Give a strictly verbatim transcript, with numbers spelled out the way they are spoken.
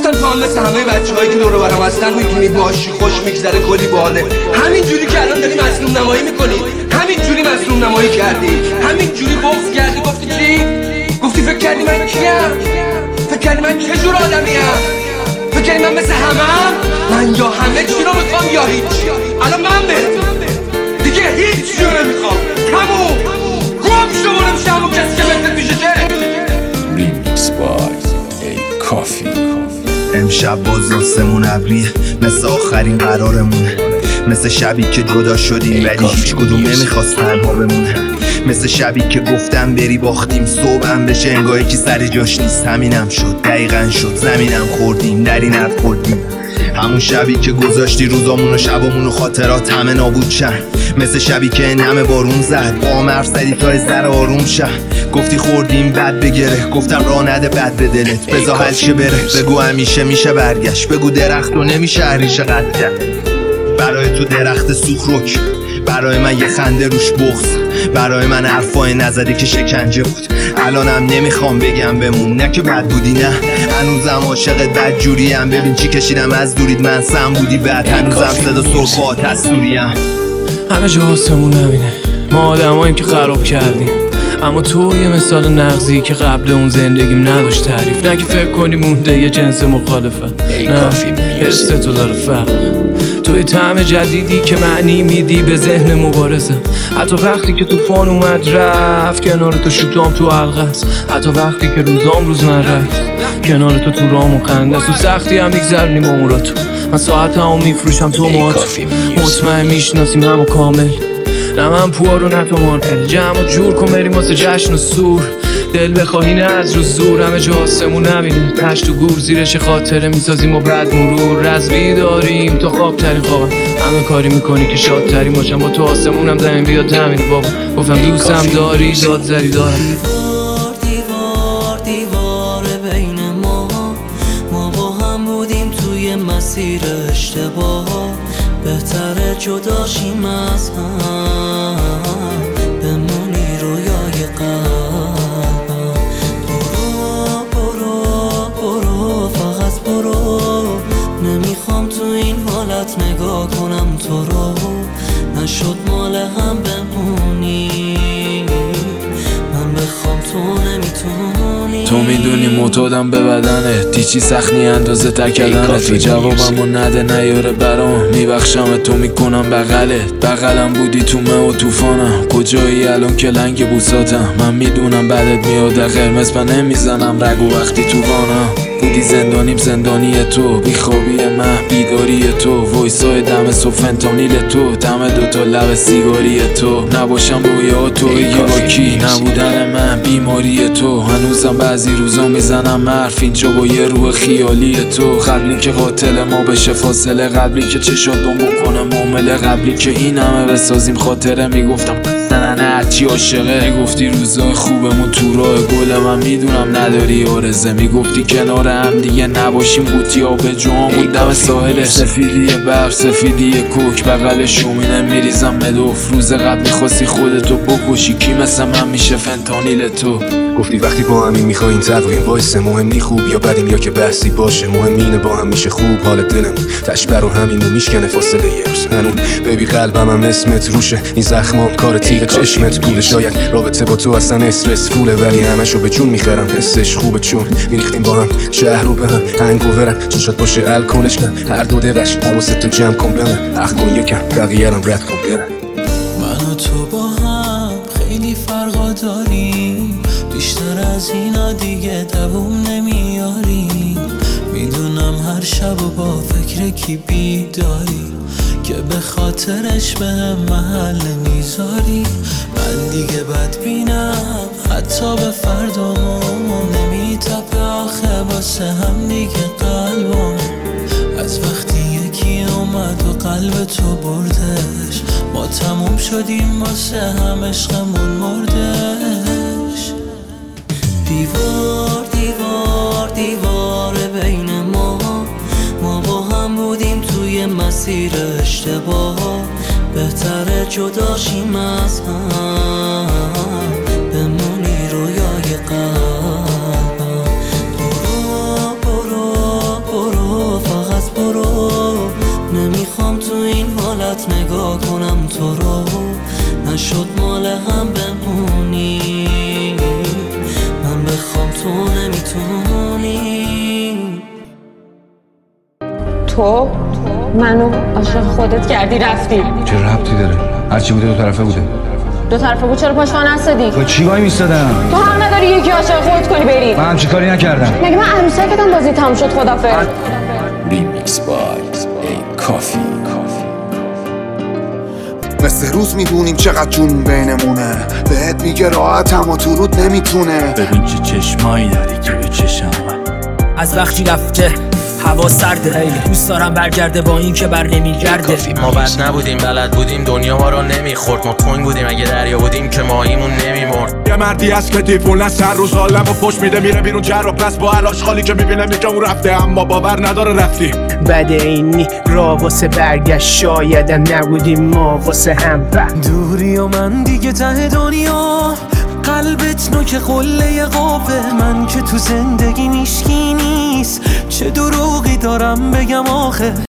گفتم تو هم مثل همه بچه هایی که دور و برم هستن میتونی باشی، خوش میگذره، کلی باله. همین جوری که الان داری مظلوم نمایی میکنی، همین جوری مظلوم نمایی کردی، همین جوری بغض کردی. گفتی چی؟ گفتی فکر کردی من کیم؟ فکر کردی من چه جور آدمیم؟ فکر کردی من مثل همم؟ من یا همه چی رو میخوام یا هیچ. الان من برم دیگه هیچ چی رو نمیخوام، تموم گم شو برم میشه همون کسی که مثل پیشه که ریمیکس بای ای کافی. امشب باز آسمون ابریه مثل آخرین قرارمونه، مثل شبی که جدا شدیم ولی هیچ کدوم نمیخواست تنها بمونه، مثل شبی که گفتم بری باختیم صبحم بشه انگاهی که سر جاش نیست. همینم شد، دقیقا شد، زمینم خوردیم دری نخوردیم. همون شبی که گذاشتی روزامون و شبامون و خاطرات همه نابود شن، مثل شبی که نم بارون زد با هم حرف زدی تا از در آروم شن. گفتی خوردیم بد بگره، گفتم راه نده بد به دلت، بذار حل شه بره. بگو همیشه میشه برگشت، بگو درخت و نمیشه هریشه قد کرد. برای تو درخت سوخروک، برای من یه خنده روش بغض، برای من حرفای نزدی که شکنجه بود. الانم نمیخوام بگم بمون، نه که بد بودی، نه هنوزم عاشقت بد جوریم. ببین چی کشیدم از دورید، من سم بودی بعد هنوزم صدا سرخات هستوریم. همه جا آسمون نبینه، ما آدماییم که خراب کردیم، اما تو یه مثال نغزی که قبل اون زندگیم نداشت تعریف. نه که فکر کنی مونده یه جنس مخالفه، نه حس تو داره فرق. توی طعم جدیدی که معنی میدی به ذهن مبارزه، حتی وقتی که توفان اومد رفت کنار تو شوتام تو حلقه است، حتی وقتی که روزام روز من رفت کنار تو تو رام و خنده است. تو سختی هم میگذرنیم اموراتو، من ساعت هم میفروشم تو مات، مطمئن میشناسیم همو کامل. نه من پوارو نه تو مارکل، جمع جور کن بریم واسه جشن و سور. دل بخواهی نه از رو زور، همه جا آسمون نبینیم تشت و گور، زیرش خاطره میسازیم و بعد مرور. رزوی داریم تا خواب ترین خوابم، همه کاری میکنی که شاد ترین باشم. با تو آسمونم زمین بیاد همین بابا، گفتم دوستم داری داد زری دارم. دیوار دیوار دیوار بین ما، ما با هم بودیم توی مسیر اشتباه، بهتره جداشیم از هم، بمونی رویای قلبم. برو برو برو فقط برو، نمیخوام تو این حالت نگاه کنم تو رو، نشد مال هم بمونی، من بخوام تو نمیتونی. تو میدونی معتادم به بدنه، تیچی سخنی اندازه تکردنه. تو جوابمو نده نیاره برام، میبخشم تو میکنم بغلت. بغلم بودی تو مه و توفانم، کجایی الان که لنگ بوساتم. من میدونم بعدت میاد قرمز من نمیزنم رگو وقتی تو وانم. بودی زندانیم زندانی تو، بیخوابی من بیداری تو، وایسای دم صبح فنتانیل تو، دم دوتا لب سیگاری تو. نباشم رویا تو بگی با کی، نبودن من بیماری تو. هنوزم بعضی روزا میزنم حرف اینجا با یه روح خیالی تو. قبلی که قاتل ما بشه فاصله، قبلی که چشاتون بکنه معامله، قبلی که این همه بسازیم خاطره. میگفتم نه هرچی عاشقه، میگفتی روزای خوبمون تو راه گل، من میدونم نداری آرزه. میگفتی کنار هم دیگه نباشیم، بوتی آب جوامون دم ساحل. سفیدی برف سفیدی کوک، بغل شومینه میریزم مدوف. روز قبل میخواستی خودتو بکشی، کی مثل من میشه فنتانیل تو. گفتی وقتی با همین میخواین تقویم وایسه، مهم نی خوب یا بدیم یا که بحثی باشه، مهم اینه با هم میشه خوب. حال دلم تشبر و همینو میشکنه فاصله یه روز هنون. بیبی قلبم هم اسمت روشه، این زخمام کار تیغ چشمت پوله. شاید رابطه با تو اصلا استرس فوله، ولی همشو به جون میخرم حسش خوبه، چون میریختیم با هم شهر رو به هم هنگ و ورم. چشات باشه الکلش کن هر دو دقش، حواست تو جمع کن به من اخ کن یکم بقیه رم رد کن برم. من و تو با هم خیلی فرقا داریم، بیشتر از اینا دیگه دووم نمیاریم. میدونم هر شب و با فکر کی بیداری، که به خاطرش به هم محل میذاری. من دیگه بد بینم حتی به فردامون، نمیتپه آخه واسه هم دیگه قلبم. از وقتی یکی اومد و قلب تو بردش، ما تموم شدیم واسه هم عشقمون مردش. دیوار دیوار دیوار بین ما، ما با هم بودیم توی مسیر اشتباه، بهتره جداشیم از هم، بمونی رویای قلبم. برو برو شد مال هم بمونی، من بخوام تو نمیتونی. تو منو عاشق خودت کردی رفتی. چه ربطی داره؟ هرچی بوده دو طرفه بوده. دو طرفه بود چرا پاش نستدی؟ تو چی وای میستادم؟ تو حق نداری یکی عاشق خودت کنی بری. من همچی کاری نکردم. مگه من عروسکتم بازی تموم شد خدافظ. ریمیکس بای ای کافی. مثل روز میدونیم چقدر جون بینمونه، بهت میگه راحت اما تو رود نمیتونه. ببین چه چشمایی داری که به چشم از وقتی رفته هوا سرده، دوست دارم برگرده با این که بر نمیگرده. ما بس نبودیم بلد بودیم دنیا ما رو نمیخورد، ما تنگ بودیم اگه دریا بودیم که ماهیمون نمیمرد. یه مردی از که دیوونه سر روز عالم و پشت میده میره بیرون جر و پس با علاش خالی که میبینه میگه اون رفته اما باور نداره رفتی. بعد اینی را واسه برگشت شایدم نبودیم ما واسه هم. دوری و من دیگه ته دنیا، قلبت نوک قله قابه، من که تو زندگی میشکی نیست، چه دروغی دارم بگم آخه.